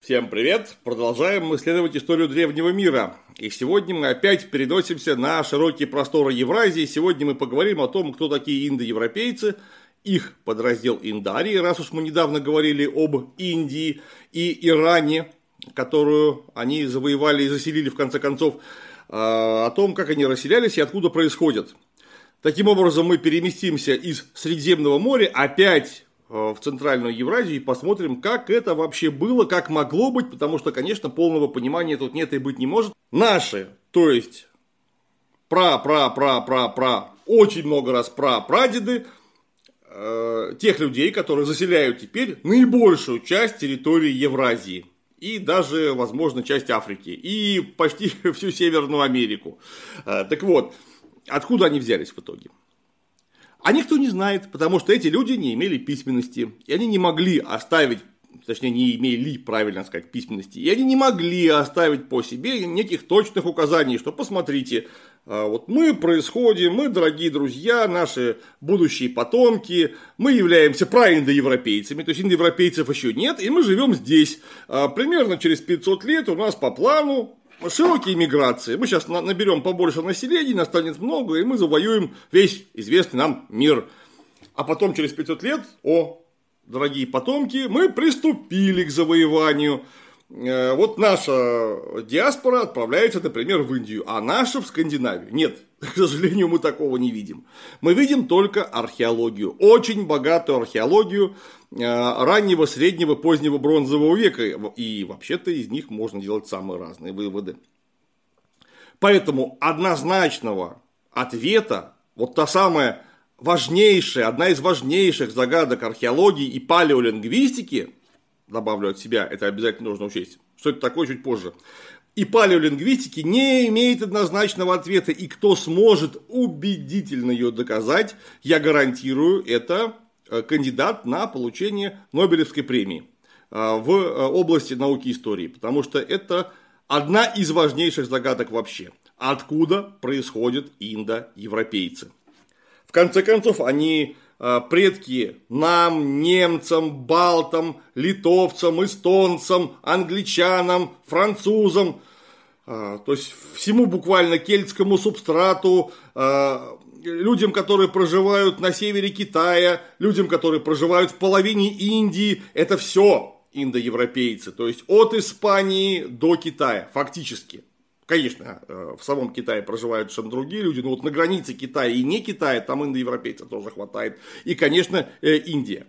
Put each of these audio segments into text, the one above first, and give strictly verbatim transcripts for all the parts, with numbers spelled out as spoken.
Всем привет! Продолжаем мы исследовать историю древнего мира. И сегодня мы опять переносимся на широкие просторы Евразии. Сегодня мы поговорим о том, кто такие индоевропейцы, их подраздел Индарии, раз уж мы недавно говорили об Индии и Иране, которую они завоевали и заселили в конце концов, о том, как они расселялись и откуда происходят. Таким образом, мы переместимся из Средиземного моря опять в Центральную Евразию и посмотрим, как это вообще было, как могло быть, потому что, конечно, полного понимания тут нет и быть не может. Наши, то есть пра-пра-пра-пра-пра, очень много раз пра-прадеды, э, тех людей, которые заселяют теперь наибольшую часть территории Евразии. И даже, возможно, часть Африки. И почти всю Северную Америку. Э, так вот, откуда они взялись в итоге? А никто не знает, потому что эти люди не имели письменности, и они не могли оставить, точнее, не имели, правильно сказать, письменности, и они не могли оставить по себе неких точных указаний, что посмотрите, вот мы происходим, мы, дорогие друзья, наши будущие потомки, мы являемся праиндоевропейцами, то есть индоевропейцев еще нет, и мы живем здесь. Примерно через пятьсот лет у нас по плану широкие миграции. Мы сейчас наберем побольше населения, нас станет много, и мы завоюем весь известный нам мир. А потом, через пятьсот лет, о, дорогие потомки, мы приступили к завоеванию. Вот наша диаспора отправляется, например, в Индию, а наша в Скандинавию. Нет, к сожалению, мы такого не видим. Мы видим только археологию, очень богатую археологию раннего, среднего, позднего бронзового века. И вообще-то из них можно делать самые разные выводы. Поэтому однозначного ответа, вот та самая важнейшая, одна из важнейших загадок археологии и палеолингвистики, добавлю от себя, это обязательно нужно учесть, что это такое чуть позже, и палеолингвистики не имеет однозначного ответа, и кто сможет убедительно ее доказать, я гарантирую, это кандидат на получение Нобелевской премии в области науки и истории, потому что это одна из важнейших загадок вообще. Откуда происходят индоевропейцы? В конце концов, они предки нам, немцам, балтам, литовцам, эстонцам, англичанам, французам, то есть всему буквально кельтскому субстрату, людям, которые проживают на севере Китая, людям, которые проживают в половине Индии, это все индоевропейцы, то есть от Испании до Китая, фактически. Конечно, в самом Китае проживают совершенно другие люди, но вот на границе Китая и не Китая там индоевропейцев тоже хватает. И, конечно, Индия.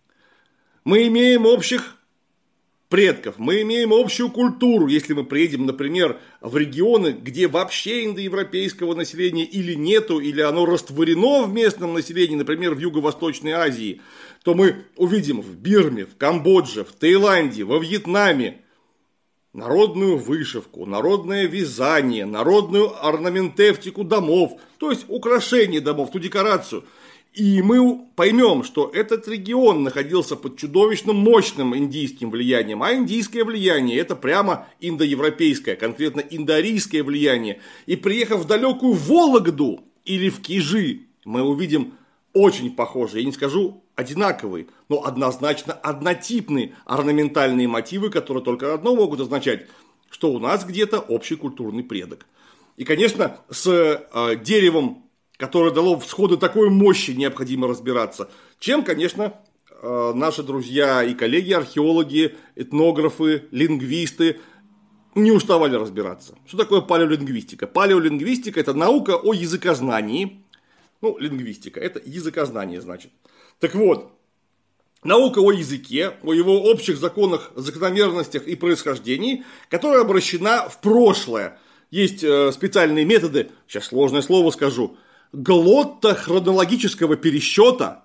Мы имеем общих предков, мы имеем общую культуру, если мы приедем, например, в регионы, где вообще индоевропейского населения или нету, или оно растворено в местном населении, например, в Юго-Восточной Азии, то мы увидим в Бирме, в Камбодже, в Таиланде, во Вьетнаме народную вышивку, народное вязание, народную орнаментевтику домов, то есть украшение домов, ту декорацию. И мы поймем, что этот регион находился под чудовищно мощным индийским влиянием, а индийское влияние это прямо индоевропейское, конкретно индоарийское влияние. И приехав в далекую Вологду или в Кижи, мы увидим очень похожие, я не скажу одинаковые, но однозначно однотипные орнаментальные мотивы, которые только одно могут означать, что у нас где-то общий культурный предок. И, конечно, с э, деревом, которое дало всходы такой мощи, необходимо разбираться. Чем, конечно, э, наши друзья и коллеги, археологи, этнографы, лингвисты не уставали разбираться. Что такое палеолингвистика? Палеолингвистика – это наука о языкознании. Ну, лингвистика – это языкознание, значит. Так вот, наука о языке, о его общих законах, закономерностях и происхождении, которая обращена в прошлое. Есть э, специальные методы, сейчас сложное слово скажу, глоттохронологического пересчета.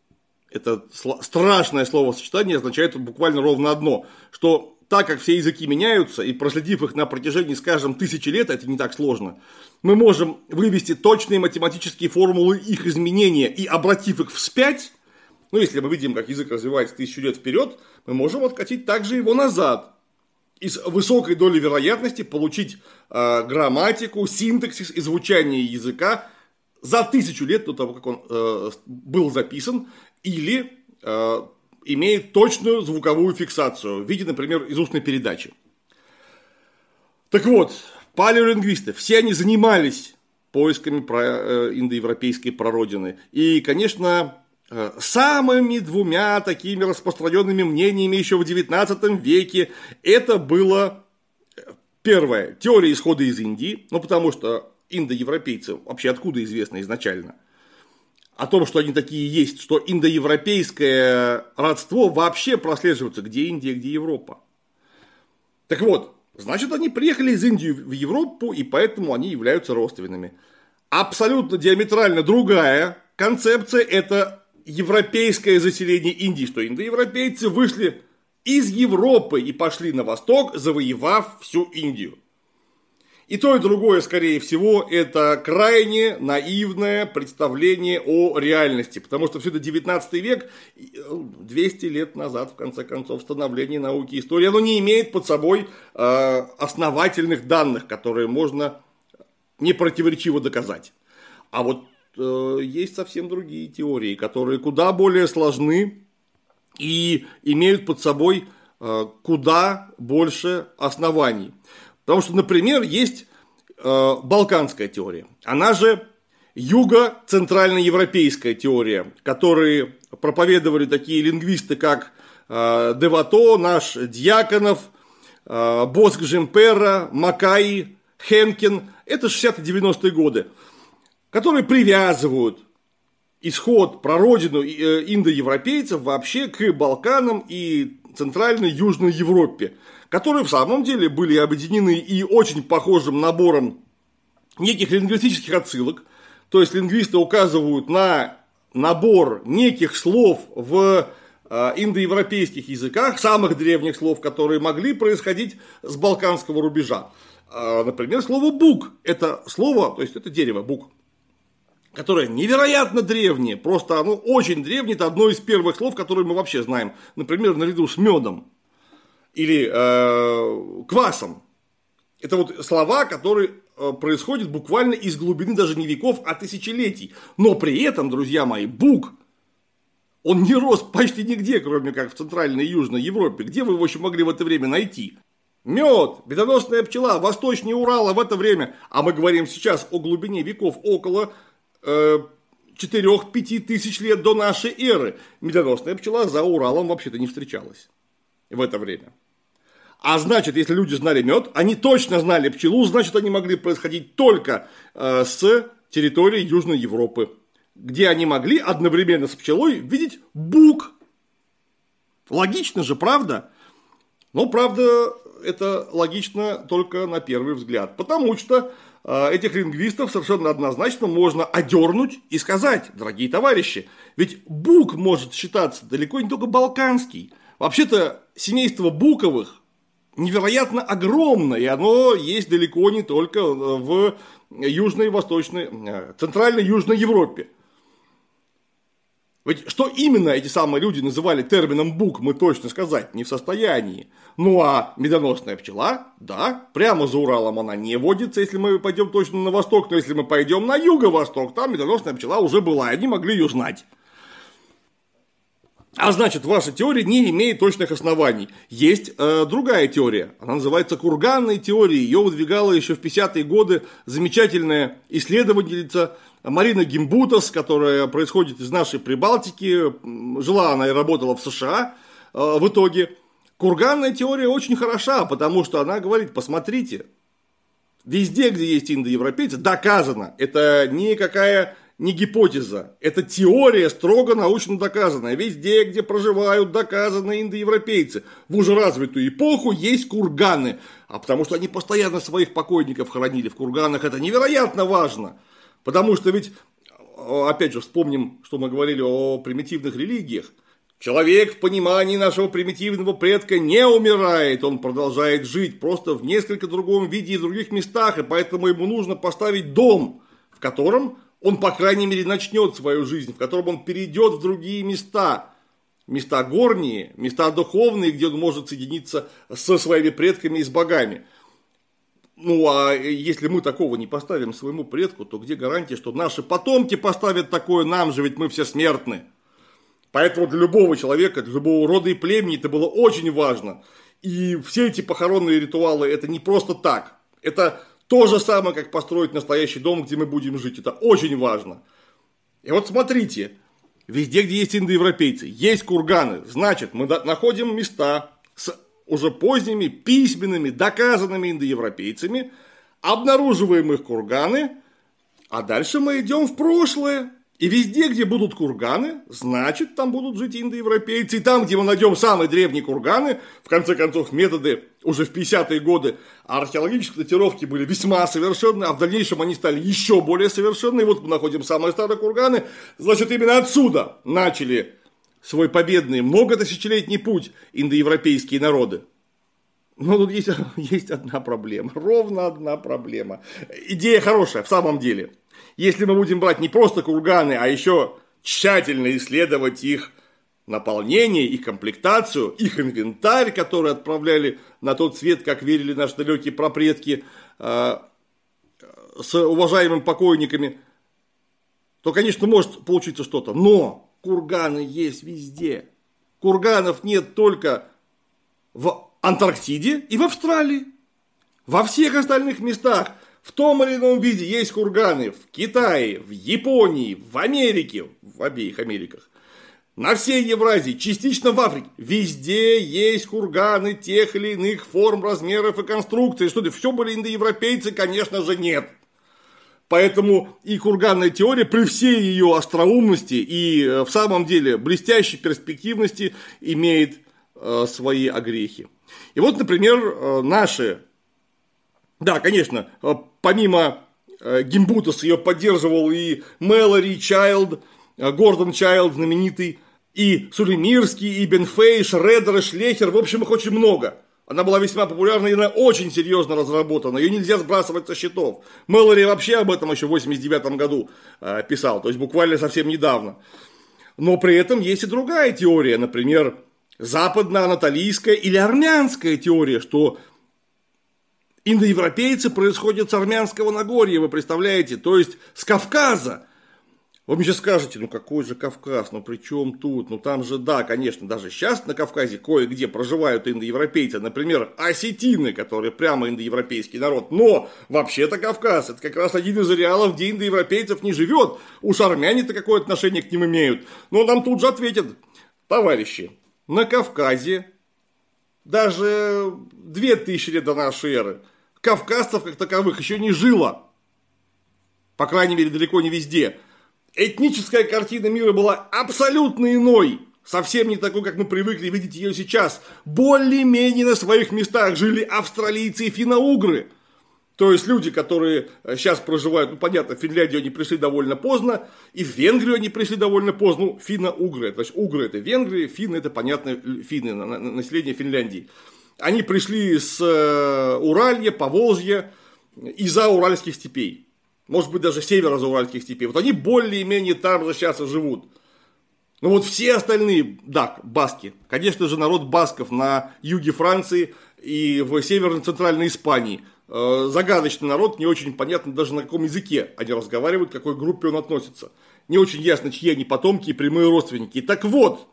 Это страшное словосочетание означает буквально ровно одно, что так как все языки меняются, и проследив их на протяжении, скажем, тысячи лет, это не так сложно, мы можем вывести точные математические формулы их изменения и, обратив их вспять, ну, если мы видим, как язык развивается тысячу лет вперед, мы можем откатить также его назад. И с высокой долей вероятности получить э, грамматику, синтаксис и звучание языка за тысячу лет до того, как он э, был записан, или э, имеет точную звуковую фиксацию в виде, например, из устной передачи. Так вот, палеолингвисты, все они занимались поисками про индоевропейской прародины. И, конечно, самыми двумя такими распространенными мнениями еще в девятнадцатом веке это было, первое, теория исхода из Индии, ну потому что индоевропейцы вообще откуда известно изначально, о том, что они такие есть, что индоевропейское родство вообще прослеживается, где Индия, где Европа. Так вот, значит, они приехали из Индии в Европу, и поэтому они являются родственными. Абсолютно диаметрально другая концепция – это европейское заселение Индии, что индоевропейцы вышли из Европы и пошли на восток, завоевав всю Индию. И то, и другое, скорее всего, это крайне наивное представление о реальности, потому что все это девятнадцатый век, двести лет назад, в конце концов, становление науки и истории, оно не имеет под собой основательных данных, которые можно непротиворечиво доказать. А вот есть совсем другие теории, которые куда более сложны и имеют под собой куда больше оснований. Потому что, например, есть э, балканская теория, она же юго-центральноевропейская теория, которые проповедовали такие лингвисты, как э, Девато, наш Дьяконов, э, Боск Жемпера, Макаи, Хенкин, это шестидесятые-девяностые годы, которые привязывают исход, прародину э, индоевропейцев вообще к Балканам и Центральной и Южной Европе, которые в самом деле были объединены и очень похожим набором неких лингвистических отсылок. То есть лингвисты указывают на набор неких слов в индоевропейских языках, самых древних слов, которые могли происходить с балканского рубежа. Например, слово «бук» – это слово, то есть это дерево, бук, которое невероятно древнее, просто оно очень древнее, это одно из первых слов, которые мы вообще знаем, например, наряду с медом или э, квасом. Это вот слова, которые э, происходят буквально из глубины даже не веков, а тысячелетий. Но при этом, друзья мои, бук, он не рос почти нигде, кроме как в Центральной и Южной Европе. Где вы его еще могли в это время найти? Мед, медоносная пчела, восточнее Урала в это время. А мы говорим сейчас о глубине веков, около э, четыре-пять тысяч лет до нашей эры. Медоносная пчела за Уралом вообще-то не встречалась в это время. А значит, если люди знали мед, они точно знали пчелу, значит, они могли происходить только э, с территории Южной Европы, где они могли одновременно с пчелой видеть бук. Логично же, правда? Но, правда, это логично только на первый взгляд, потому что э, этих лингвистов совершенно однозначно можно одернуть и сказать: дорогие товарищи, ведь бук может считаться далеко не только балканский. Вообще-то семейство буковых невероятно огромно, и оно есть далеко не только в Южной и Восточной, Центральной и Южной Европе. Ведь что именно эти самые люди называли термином бук, мы точно сказать не в состоянии. Ну а медоносная пчела, да, прямо за Уралом она не водится, если мы пойдем точно на восток, но если мы пойдем на юго-восток, там медоносная пчела уже была, и они могли ее знать. А значит, ваша теория не имеет точных оснований. Есть э, другая теория, она называется курганной теорией. Ее выдвигала еще в пятидесятые годы замечательная исследовательница Марина Гимбутас, которая происходит из нашей Прибалтики. Жила она и работала в США э, в итоге. Курганная теория очень хороша, потому что она говорит: посмотрите, везде, где есть индоевропейцы, доказано, это никакая не гипотеза, это теория строго научно доказанная. Везде, где проживают доказанные индоевропейцы, в уже развитую эпоху есть курганы. А потому что они постоянно своих покойников хоронили в курганах, это невероятно важно. Потому что ведь, опять же, вспомним, что мы говорили о примитивных религиях. Человек в понимании нашего примитивного предка не умирает, он продолжает жить, просто в несколько другом виде и в других местах, и поэтому ему нужно поставить дом, в котором он, по крайней мере, начнет свою жизнь, в котором он перейдет в другие места. Места горние, места духовные, где он может соединиться со своими предками и с богами. Ну, а если мы такого не поставим своему предку, то где гарантия, что наши потомки поставят такое нам же, ведь мы все смертны. Поэтому для любого человека, для любого рода и племени это было очень важно. И все эти похоронные ритуалы, это не просто так. Это то же самое, как построить настоящий дом, где мы будем жить. Это очень важно. И вот смотрите, везде, где есть индоевропейцы, есть курганы. Значит, мы находим места с уже поздними, письменными, доказанными индоевропейцами, обнаруживаем их курганы, а дальше мы идем в прошлое. И везде, где будут курганы, значит, там будут жить индоевропейцы. И там, где мы найдем самые древние курганы, в конце концов, методы уже в пятидесятые годы археологической датировки были весьма совершенны, а в дальнейшем они стали еще более совершенны. И вот мы находим самые старые курганы. Значит, именно отсюда начали свой победный многотысячелетний путь индоевропейские народы. Но тут есть, есть одна проблема, ровно одна проблема. Идея хорошая, в самом деле. Если мы будем брать не просто курганы, а еще тщательно исследовать их наполнение, их комплектацию, их инвентарь, который отправляли на тот свет, как верили наши далекие прапредки, э, с уважаемыми покойниками, то, конечно, может получиться что-то. Но курганы есть везде. Курганов нет только в Антарктиде и в Австралии. Во всех остальных местах в том или ином виде есть курганы в Китае, в Японии, в Америке, в обеих Америках, на всей Евразии, частично в Африке. Везде есть курганы тех или иных форм, размеров и конструкций. Что это, все были индоевропейцы? Конечно же, нет. Поэтому и курганная теория при всей ее остроумности и в самом деле блестящей перспективности имеет э, свои огрехи. И вот, например, э, наши... Да, конечно, помимо Гимбутаса ее поддерживал и Мэлори Чайлд, Гордон Чайлд знаменитый, и Сулеймирский, и Бенфей, Шреддер, и Шлехер, в общем, их очень много. Она была весьма популярна и она очень серьезно разработана, ее нельзя сбрасывать со счетов. Мэлори вообще об этом еще в восемьдесят девятом году писал, то есть буквально совсем недавно. Но при этом есть и другая теория, например, западно-анатолийская или армянская теория, что индоевропейцы происходят с армянского Нагорья, вы представляете, то есть с Кавказа. Вы мне сейчас скажете, ну какой же Кавказ, ну при чем тут, ну там же, да, конечно, даже сейчас на Кавказе кое-где проживают индоевропейцы, например, осетины, которые прямо индоевропейский народ, но вообще-то Кавказ, это как раз один из ареалов, где индоевропейцев не живет, уж армяне-то какое отношение к ним имеют. Но нам тут же ответят, товарищи, на Кавказе даже две тысячи лет до нашей эры кавказцев как таковых еще не жило. По крайней мере, далеко не везде. Этническая картина мира была абсолютно иной. Совсем не такой, как мы привыкли видеть ее сейчас. Более-менее на своих местах жили австралийцы и финно-угры. То есть люди, которые сейчас проживают, ну понятно, в Финляндию они пришли довольно поздно, и в Венгрию они пришли довольно поздно. Ну, финно-угры, то есть угры это Венгрия, финны это, понятно, финны, население Финляндии. Они пришли с Уралья, Поволжья и за Уральских степей. Может быть, даже севера за Уральских степей. Вот они более-менее там же сейчас и живут. Но вот все остальные, да, баски, конечно же, народ басков на юге Франции и в северно-центральной Испании. Загадочный народ, не очень понятно даже на каком языке они разговаривают, к какой группе он относится. Не очень ясно, чьи они потомки и прямые родственники. И так вот,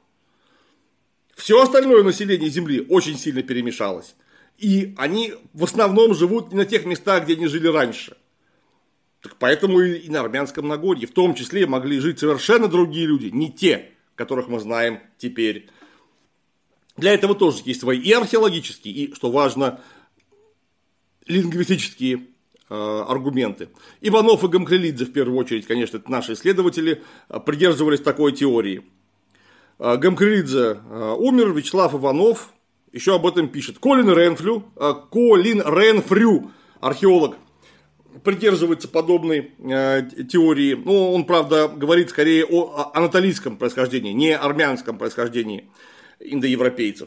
все остальное население Земли очень сильно перемешалось. И они в основном живут не на тех местах, где они жили раньше. Так поэтому и на Армянском Нагорье в том числе могли жить совершенно другие люди, не те, которых мы знаем теперь. Для этого тоже есть свои и археологические, и, что важно, лингвистические э, аргументы. Иванов и Гамкрелидзе, в первую очередь, конечно, это наши исследователи, придерживались такой теории. Э, Гамкрелидзе э, умер, Вячеслав Иванов еще об этом пишет. Колин Ренфрю, э, Колин Ренфрю, археолог, придерживается подобной э, теории. Ну, он, правда, говорит скорее о анатолийском происхождении, не армянском происхождении индоевропейцев.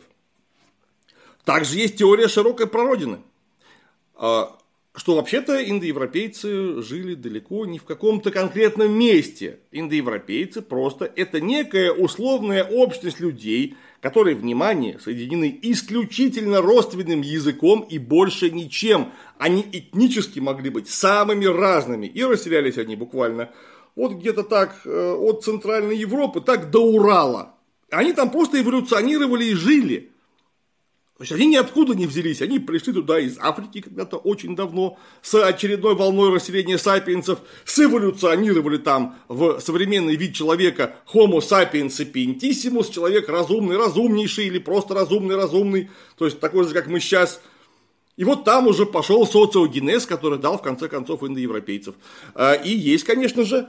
Также есть теория широкой прародины, э, что вообще-то индоевропейцы жили далеко не в каком-то конкретном месте. Индоевропейцы просто это некая условная общность людей, которые, внимание, соединены исключительно родственным языком и больше ничем. Они этнически могли быть самыми разными. И расселялись они буквально вот где-то так от Центральной Европы, так до Урала. Они там просто эволюционировали и жили. То есть они ниоткуда не взялись, они пришли туда из Африки когда-то очень давно, с очередной волной расселения сапиенсов, сэволюционировали там в современный вид человека Homo sapiens sapientissimus, человек разумный, разумнейший или просто разумный, разумный, то есть такой же, как мы сейчас. И вот там уже пошел социогенез, который дал в конце концов индоевропейцев. И есть, конечно же,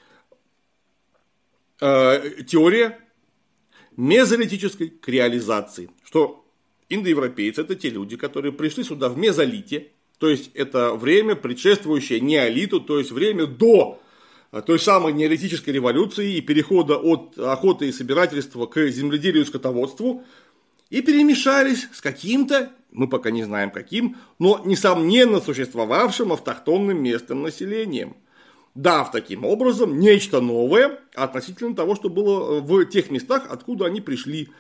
теория мезолитической креолизации, что индоевропейцы – это те люди, которые пришли сюда в мезолите, то есть это время, предшествующее неолиту, то есть время до той самой неолитической революции и перехода от охоты и собирательства к земледелию и скотоводству, и перемешались с каким-то, мы пока не знаем каким, но несомненно существовавшим автохтонным местным населением, дав таким образом нечто новое относительно того, что было в тех местах, откуда они пришли.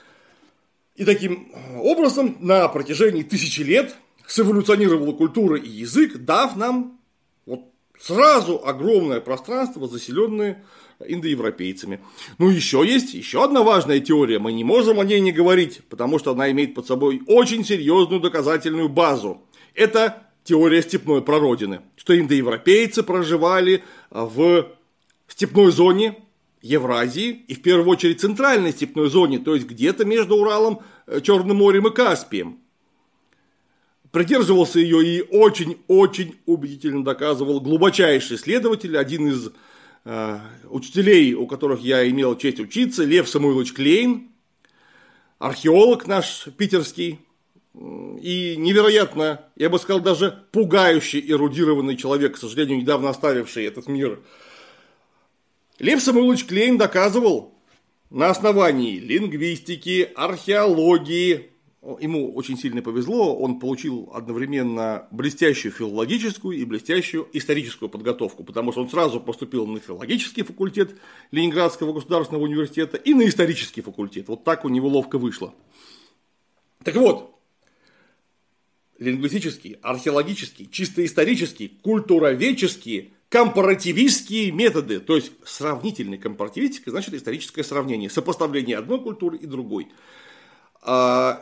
И таким образом на протяжении тысячи лет сэволюционировала культура и язык, дав нам вот сразу огромное пространство, заселенное индоевропейцами. Ну, еще есть еще одна важная теория, мы не можем о ней не говорить, потому что она имеет под собой очень серьезную доказательную базу. Это теория степной прародины, что индоевропейцы проживали в степной зоне Евразии и в первую очередь центральной степной зоне, то есть где-то между Уралом, Черным морем и Каспием. Придерживался ее и очень-очень убедительно доказывал глубочайший исследователь, один из э, учителей, у которых я имел честь учиться, Лев Самуилович Клейн, археолог наш питерский, и невероятно, я бы сказал, даже пугающе эрудированный человек, к сожалению, недавно оставивший этот мир. Лев Самуилович Клейн доказывал на основании лингвистики, археологии, ему очень сильно повезло, он получил одновременно блестящую филологическую и блестящую историческую подготовку, потому что он сразу поступил на филологический факультет Ленинградского государственного университета и на исторический факультет. Вот так у него ловко вышло. Так вот, лингвистические, археологические, чисто исторические, культуроведческие, компаративистские методы, то есть сравнительная компаративистика, значит историческое сравнение, сопоставление одной культуры и другой. Он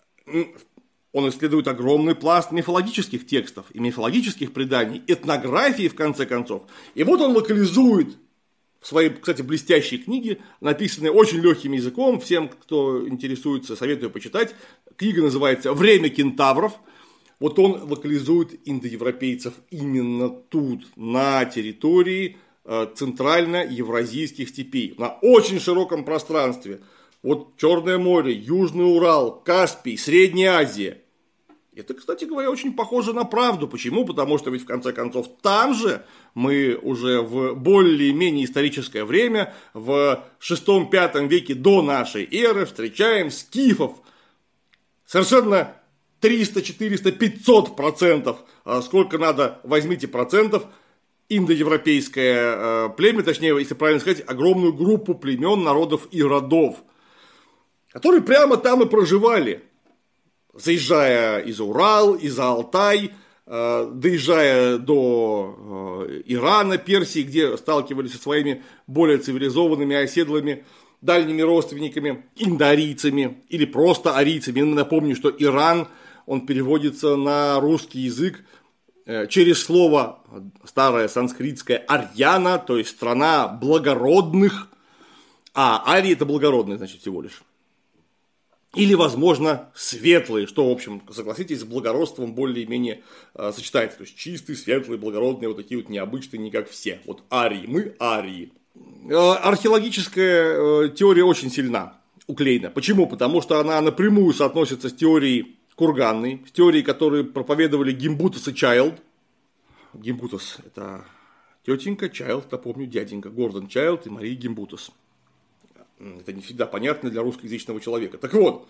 исследует огромный пласт мифологических текстов и мифологических преданий, этнографии в конце концов. И вот он локализует в своей, кстати, блестящей книге, написанной очень легким языком, всем, кто интересуется, советую почитать. Книга называется «Время кентавров». Вот он локализует индоевропейцев именно тут, на территории центрально-евразийских степей, на очень широком пространстве. Вот Черное море, Южный Урал, Каспий, Средняя Азия. Это, кстати говоря, очень похоже на правду. Почему? Потому что ведь в конце концов там же мы уже в более-менее историческое время, в шестом-пятом веке до нашей эры встречаем скифов. Совершенно триста, четыреста, пятьсот процентов, сколько надо, возьмите процентов, индоевропейское племя, точнее, если правильно сказать, огромную группу племен, народов и родов, которые прямо там и проживали, заезжая из Урал, из Алтай, доезжая до Ирана, Персии, где сталкивались со своими более цивилизованными, оседлыми дальними родственниками, индоарийцами или просто арийцами. Напомню, что Иран, он переводится на русский язык через слово старое санскритское «арьяна», то есть страна благородных, а арий это благородный, значит, всего лишь. Или, возможно, светлые, что, в общем, согласитесь, с благородством более-менее э, сочетается. То есть чистые, светлые, благородные, вот такие вот необычные, не как все. Вот арии, мы арии. Э, археологическая э, теория очень сильна у Клейна. Почему? Потому что она напрямую соотносится с теорией курганной, с теорией, которую проповедовали Гимбутас и Чайлд. Гимбутас – это тетенька, Чайлд, напомню, дяденька. Гордон Чайлд и Мария Гимбутас. Это не всегда понятно для русскоязычного человека. Так вот,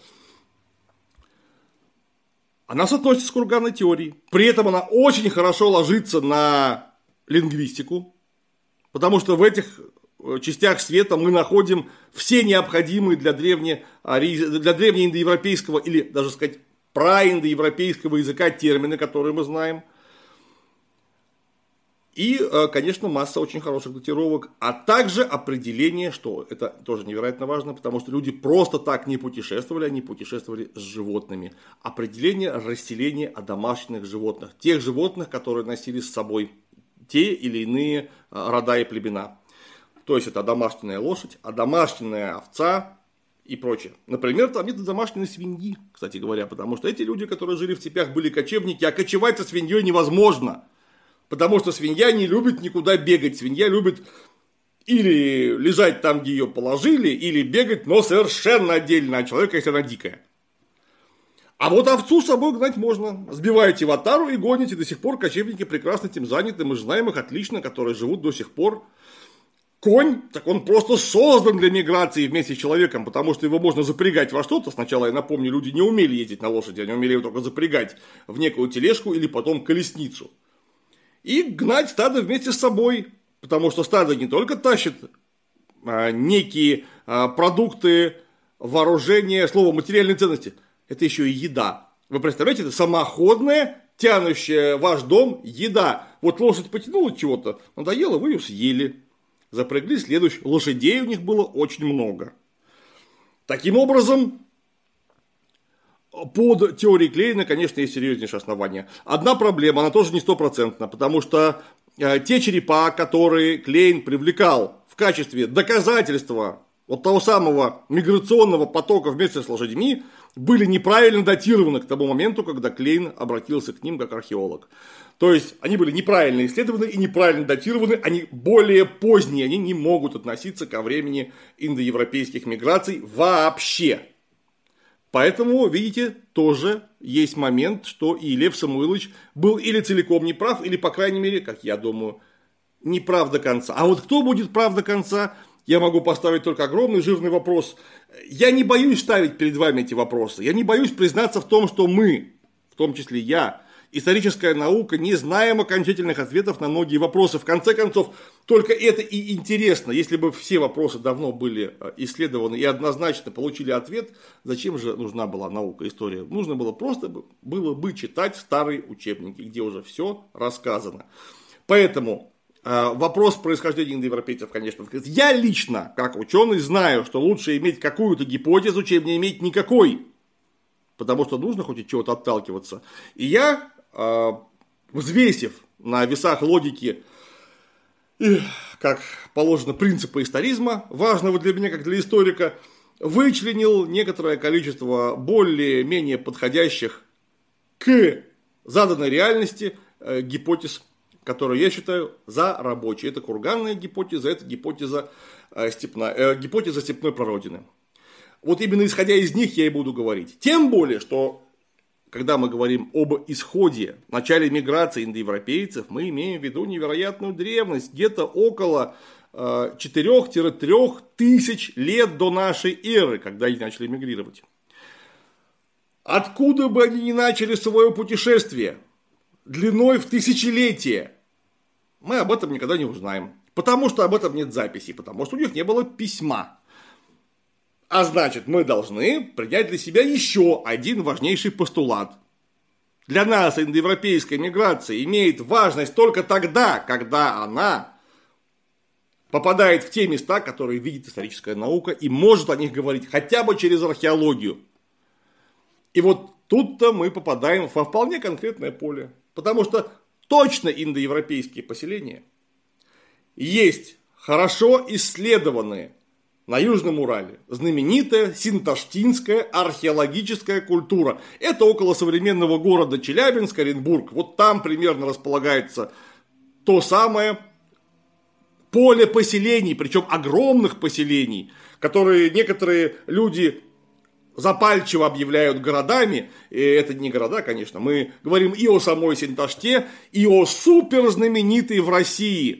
она соотносится с курганной теорией. При этом она очень хорошо ложится на лингвистику, потому что в этих частях света мы находим все необходимые для, древне, для древнеиндоевропейского или даже сказать праиндоевропейского языка термины, которые мы знаем. И, конечно, масса очень хороших датировок, а также определение, что это тоже невероятно важно, потому что люди просто так не путешествовали, они путешествовали с животными. Определение расселения одомашненных животных, тех животных, которые носили с собой те или иные рода и племена. То есть это одомашненная лошадь, одомашненная овца и прочее. Например, там нет домашней свиньи, кстати говоря, потому что эти люди, которые жили в степях, были кочевники, а кочевать со свиньей невозможно. Потому что свинья не любит никуда бегать. Свинья любит или лежать там, где ее положили, или бегать, но совершенно отдельно от человека, если она дикая. А вот овцу с собой гнать можно. Сбиваете в отару и гоните. До сих пор кочевники прекрасно этим заняты. Мы же знаем их отлично, которые живут до сих пор. Конь, так он просто создан для миграции вместе с человеком, потому что его можно запрягать во что-то. Сначала, я напомню, люди не умели ездить на лошади, они умели его только запрягать в некую тележку или потом колесницу. И гнать стадо вместе с собой, потому что стадо не только тащит а, некие а, продукты, вооружение, слово материальной ценности, это еще и еда. Вы представляете, это самоходная, тянущая ваш дом еда. Вот лошадь потянула чего-то, надоело, вы ее съели. Запрягли следующую. Лошадей у них было очень много. Таким образом, под теорией Клейна, конечно, есть серьезнейшие основания. Одна проблема, она тоже не стопроцентна, потому что э, те черепа, которые Клейн привлекал в качестве доказательства вот того самого миграционного потока вместе с лошадьми, были неправильно датированы к тому моменту, когда Клейн обратился к ним как археолог. То есть, они были неправильно исследованы и неправильно датированы, они более поздние, они не могут относиться ко времени индоевропейских миграций вообще. Поэтому, видите, тоже есть момент, что и Лев Самуилович был или целиком неправ, или, по крайней мере, как я думаю, неправ до конца. А вот кто будет прав до конца, я могу поставить только огромный жирный вопрос. Я не боюсь ставить перед вами эти вопросы. Я не боюсь признаться в том, что мы, в том числе я, историческая наука, не знаем окончательных ответов на многие вопросы. В конце концов, только это и интересно. Если бы все вопросы давно были исследованы и однозначно получили ответ, зачем же нужна была наука, история? Нужно было просто было бы читать старые учебники, где уже все рассказано. Поэтому вопрос происхождения индоевропейцев, конечно, открыт. Я лично, как ученый, знаю, что лучше иметь какую-то гипотезу, чем не иметь никакой. Потому что нужно хоть от чего-то отталкиваться. И я, взвесив на весах логики, как положено, принципы историзма, важного для меня, как для историка, вычленил некоторое количество более-менее подходящих к заданной реальности гипотез, которые я считаю за рабочие. Это курганная гипотеза, это гипотеза степной, гипотеза степной прародины. Вот именно исходя из них я и буду говорить. Тем более, что когда мы говорим об исходе, начале миграции индоевропейцев, мы имеем в виду невероятную древность, где-то около четыре-три тысяч лет до нашей эры, когда они начали мигрировать. Откуда бы они ни начали свое путешествие, длиной в тысячелетие, мы об этом никогда не узнаем. Потому что об этом нет записей, потому что у них не было письма. А значит, мы должны принять для себя еще один важнейший постулат. Для нас индоевропейская миграция имеет важность только тогда, когда она попадает в те места, которые видит историческая наука и может о них говорить хотя бы через археологию. И вот тут-то мы попадаем во вполне конкретное поле. Потому что точно индоевропейские поселения есть хорошо исследованные на Южном Урале знаменитая синташтинская археологическая культура. Это около современного города Челябинск, Оренбург. Вот там примерно располагается то самое поле поселений, причем огромных поселений, которые некоторые люди запальчиво объявляют городами. И это не города, конечно. Мы говорим и о самой Синташте, и о суперзнаменитой в России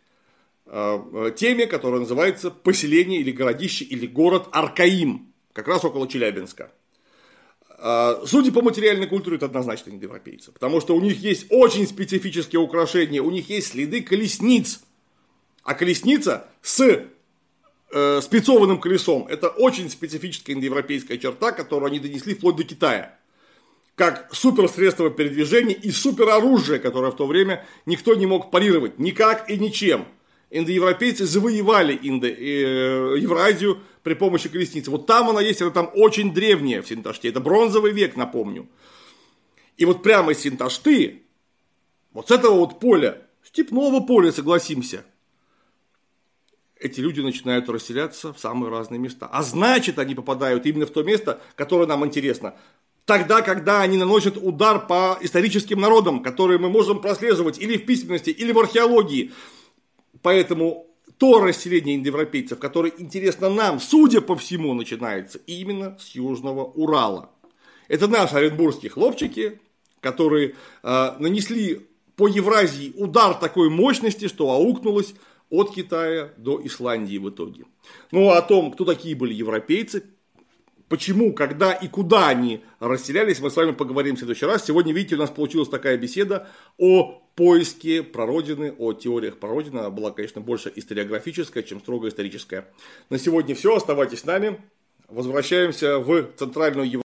теме, которая называется поселение или городище или город Аркаим, как раз около Челябинска. Судя по материальной культуре, это однозначно индоевропейцы, потому что у них есть очень специфические украшения, у них есть следы колесниц, а колесница с э, спицованным колесом — это очень специфическая индоевропейская черта, которую они донесли вплоть до Китая. как суперсредство передвижения и супероружие, которое в то время никто не мог парировать никак и ничем. Индоевропейцы завоевали Индо, э, Евразию при помощи колесницы. Вот там она есть, она там очень древняя в Синташте. Это бронзовый век, напомню. И вот прямо из Синташты, вот с этого вот поля, степного поля, согласимся, эти люди начинают расселяться в самые разные места. А значит, они попадают именно в то место, которое нам интересно. Тогда, когда они наносят удар по историческим народам, которые мы можем прослеживать или в письменности, или в археологии. Поэтому то расселение индоевропейцев, которое интересно нам, судя по всему, начинается именно с Южного Урала. Это наши оренбургские хлопчики, которые э, нанесли по Евразии удар такой мощности, что аукнулось от Китая до Исландии в итоге. Ну, а о том, кто такие были европейцы, почему, когда и куда они расселялись, мы с вами поговорим в следующий раз. Сегодня, видите, у нас получилась такая беседа о поиске прародины, о теориях прародины. Она была, конечно, больше историографическая, чем строго историческая. На сегодня все. Оставайтесь с нами. Возвращаемся в Центральную Европу.